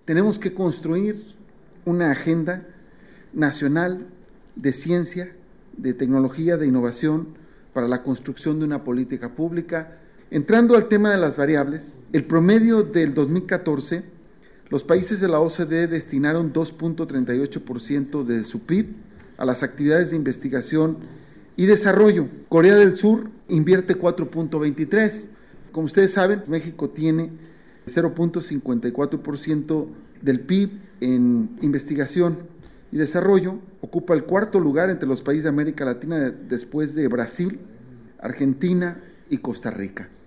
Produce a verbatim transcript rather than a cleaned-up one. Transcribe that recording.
Tenemos que construir una agenda nacional de ciencia, de tecnología, de innovación para la construcción de una política pública. Entrando al tema de las variables, el promedio del dos mil catorce, los países de la O C D E destinaron dos punto treinta y ocho por ciento de su P I B a las actividades de investigación y desarrollo. Corea del Sur invierte cuatro punto veintitrés. Como ustedes saben, México tiene cero punto cincuenta y cuatro por ciento del P I B en investigación y desarrollo. Ocupa el cuarto lugar entre los países de América Latina después de Brasil, Argentina y Costa Rica.